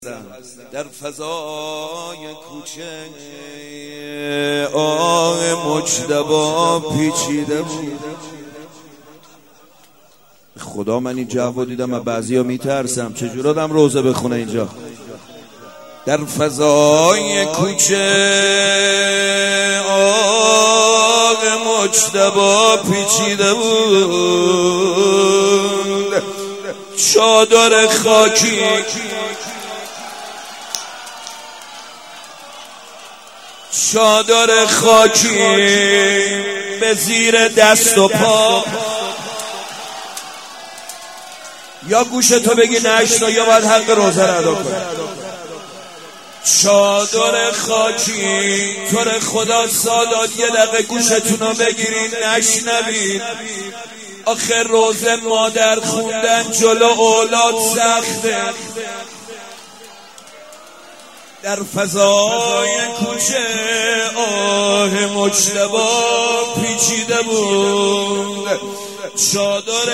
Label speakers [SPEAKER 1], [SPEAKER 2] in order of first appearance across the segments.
[SPEAKER 1] در فضای کوچه آه مجتبی پیچیده بود. خدا من این جو دیدم و بعضیا میترسم چجور آدم روزه بخونه اینجا. در فضای کوچه آه مجتبی پیچیده بود. چادر خاکی چادر خاکی به زیر دست و پا، یا گوشتو بگی نشتا یا باید حق روزه رو ادا کنی. چادر خاکی طور خدا سادات یه دقیقه گوشتونو بگیرین نشنوید. آخر روزه مادر خوندن جلو اولاد سخته. در فضای کوچه آه مجتبی پیچیده بود. چادر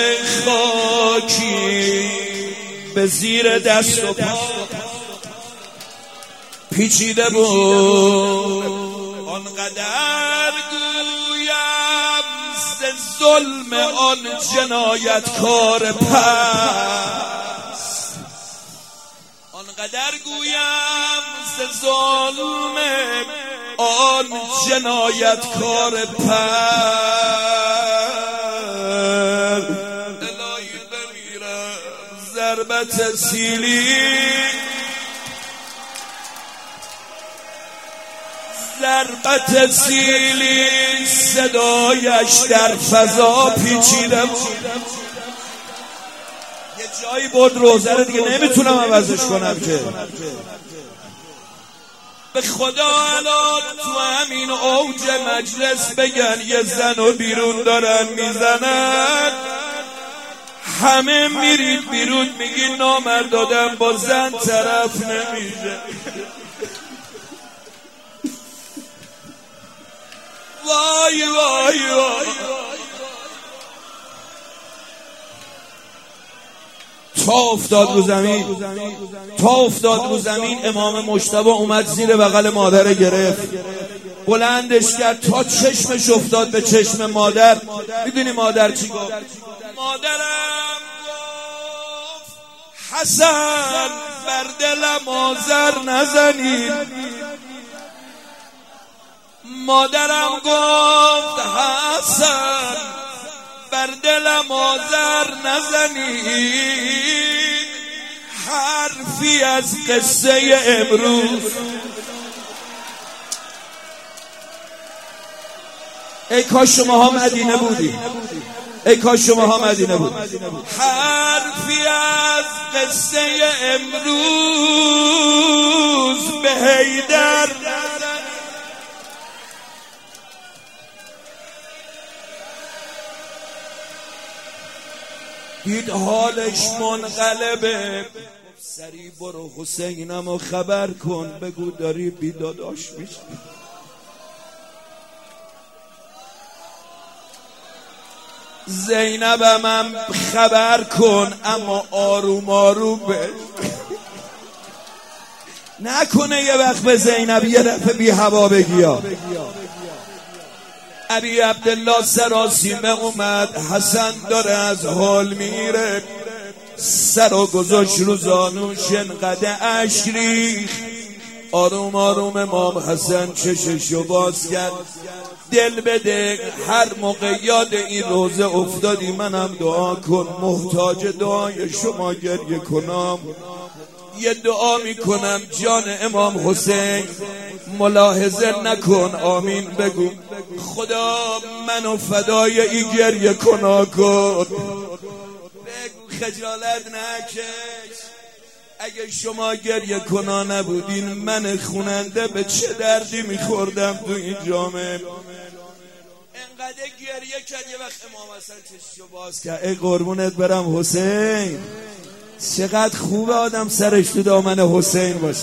[SPEAKER 1] خاکی به زیر دست و پا پیچیده بود. آنقدر گویم ز ظلم آن جنایتکار پست، آنقدر گویم ز ظلم آن جنایتکار پست. الهی بمیرم ضربت سیلی، ضربت سیلی صدایش در فضا پیچیده بود. یه جایی بود روزه رو دیگه نمیتونم عوضش کنم که. به خدا الان تو همین اوج مجلس بگن یه زن و بیرون دارن میزنن، همه میرید بیرون میگین نامرد دادم با زن طرف نمیشه. وای وای وای. تا افتاد رو زمین امام مجتبی اومد زیر بغل مادر گرفت، بلندش کرد تا چشمش افتاد به چشم مادر. میدونی مادر چی گفت؟ مادرم گفت حسن بر دلم آذر نزنید. مادرم گفت حسن بر دلم آذر نزنید. حرفی از قصه امروز. ای کاش شماها مدینه بودی، ای کاش شماها مدینه بود. حرفی از قصه امروز به حیدر دید حالش منقلبه. سری برو حسینمو خبر کن، بگو داری بیداداش میشی. زینبم خبر کن اما آروم آروم بش. نکنه یه وقت به زینب یه دفعه بی هوا بگی. ابی عبدالله سراسیمه اومد، حسن داره از حال میره، سر و گذاشت رو زانوش انقدر اشک ریخت. آروم آروم امام حسن چششو باز کرد. دل بده هر موقع یاد این روزه افتادی منم دعا کن، محتاج دعای شما گریه کنم. یه دعا میکنم جان امام حسین، ملاحظه نکن، آمین بگو. خدا منو فدای این گریه کنا کن. بگو خجالت نکش. اگه شما گریه کنا نبودین من خوننده به چه دردی میخوردم تو این جامعه. انقدر گریه کرد یه وقت امام حسن چششو باز کرد. ای قربونت برم حسین، چقدر خوبه آدم سرش تو دامن حسین باشه.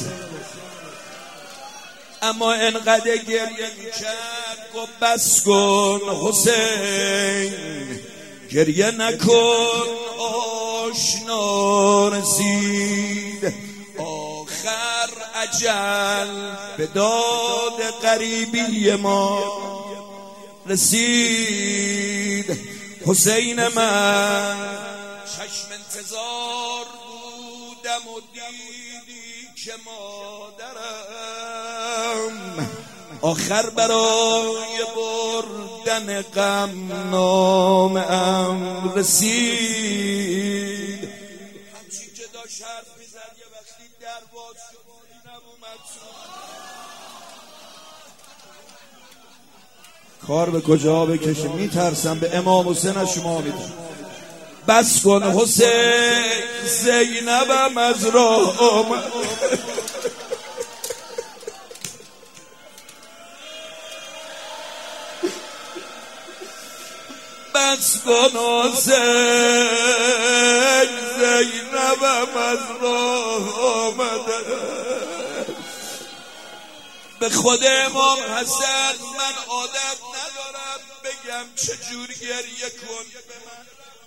[SPEAKER 1] اما انقدر گریه میکرد گفت بس کن حسین، گریه نکن آشنا رسید اجل به داد غریبی ما رسید. حسین من چشم انتظار بودم و دیدی که مادرم آخر برای بردن غم نامه‌ام رسید. همچین که داشت حرف میزد یه وقتی در باز شد اینم اومد کار به کجا بکشه. میترسم به امام حسین از شما میدم. بس کن حسین زینبم از راه آمد. بس کن حسین زینبم از راه آمده. به خود امام حسن من عادت ندارم بگم چجور گریه کن به من.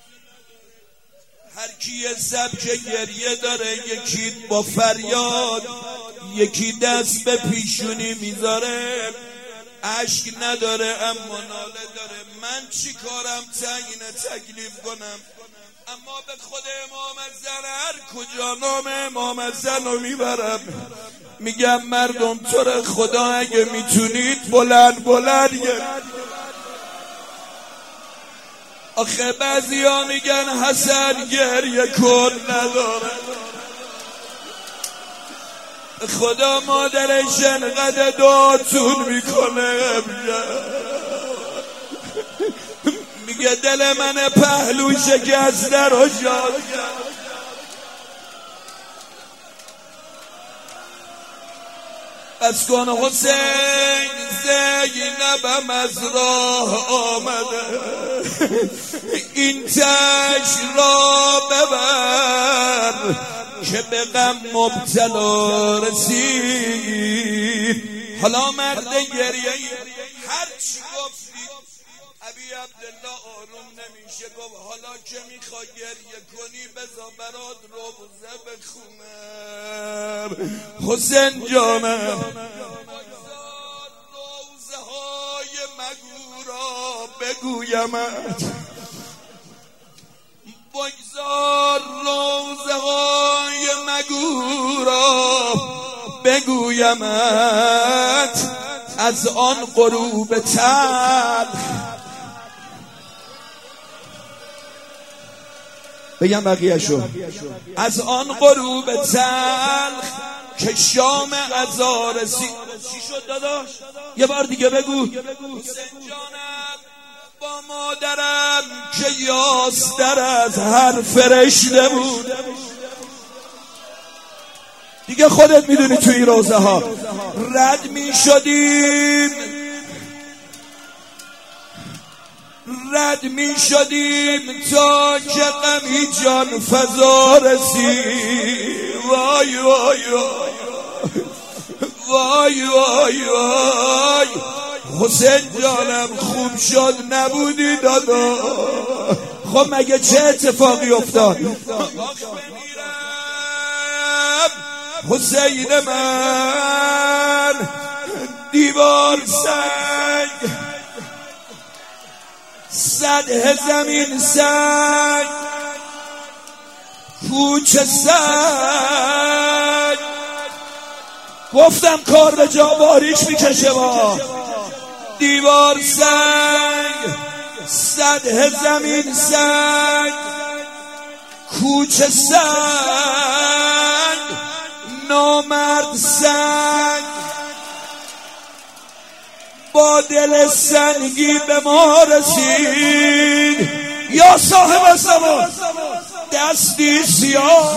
[SPEAKER 1] هر کی یه سبک گریه داره، یکی با فریاد، یکی دست به پیشونی میذاره، اشک نداره اما ناله داره. من چی کارم تعیین تکلیف کنم؟ اما به خود امام حسن هر کجا نام امام حسن رو میبرم میگم مردم تو رو خدا اگه میتونید بلند بلند آخه بعضی ها میگن حسن گریه کن نداره. خدا مادرش انقدر دعاتون میکنه میگه دل من پهلو شکسته رو شاد کرد. بس کن حسین زینبم از راه آمده. این تش را ببر که به غم مبتلا رسید. حالا مرد گریه هر چی گفتی ابی عبدالله آروم نمیشه. گفت حالا که میخوای گریه کنی بذار برات روزه بخونم. حسین جانم روزه های مگورا بگویمت، بگذار روزه های مگورا بگویمت، از آن غروب تلخ. بگم بقیه‌شو. از آن غروب تلخ که شام عزا رسید. چی شد داداش؟ یه بار دیگه بگو. حسین جانم با مادرم که یاستر از هر فرشته بود. دیگه خودت میدونی توی این روزه ها رد می شدیم تا که غمی جان فضا رسید. وای وای وای وای وای وای. حسین جانم خوب شد نبودی دادا. خب مگه چه اتفاقی افتاد؟ حسین من دیوار سنگ، سطح زمین سنگ، کوچه سنگ. گفتم کار به جا باریش میکشه. با دیوار سنگ، سطح زمین سنگ، کوچه سنگ، نامرد سنگ با دل سنگی به ما رسید. یا صاحب زمان دستی سیاه،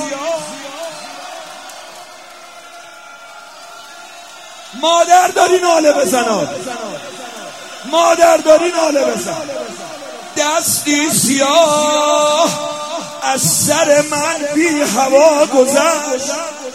[SPEAKER 1] مادر داری ناله بزن، مادر داری ناله بزن. دستی سیاه از سر من بی هوا گذشت.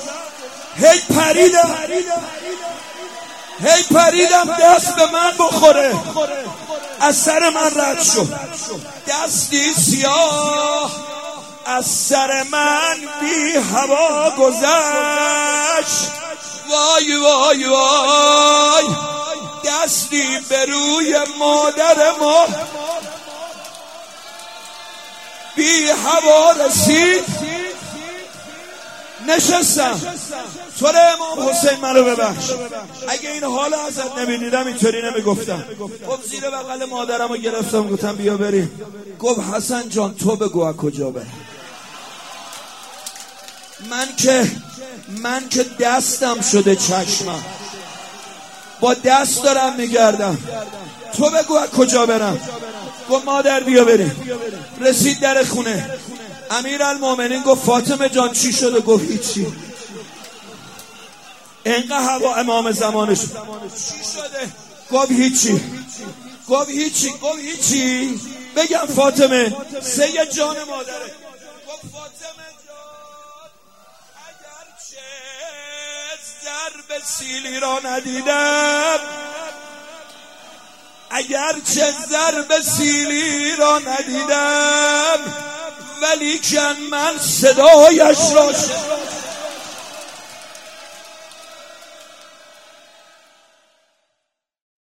[SPEAKER 1] هی پریدم دست به من بخوره، از سر من رد شد. دستی سیاه از سر من بی هوا گذشت. وای وای وای دستی به روی مادر ما بی هوا رسید نشستم. تو امام حسین منو ببخش، اگه این حال ازت نمیدیدم اینطوری نمیگفتم. گفت زیر بغل مادرمو گرفتم گفتم بیا بریم. گفت حسن جان تو بگو از کجا برم. من که دستم شده چشمم، با دست دارم میگردم، تو بگو از کجا برم. گفت مادر بیا بریم. رسید در خونه. امیرالمومنین گفت فاطمه جان چی شده؟ گفت هیچی. اینقدر هوا امام زمانش چی شده؟ گفت هیچی. گفت هیچی. بگم فاطمه سید جان مادره. گفت فاطمه جان اگرچه ضرب سیلی را ندیدم ولیکن من صدایش را